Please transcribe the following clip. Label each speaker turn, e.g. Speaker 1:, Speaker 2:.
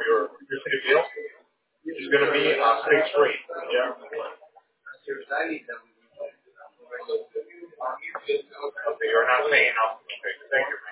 Speaker 1: your city bill is going to be State Street. Yeah. Okay, you're not paying up. Okay, thank you.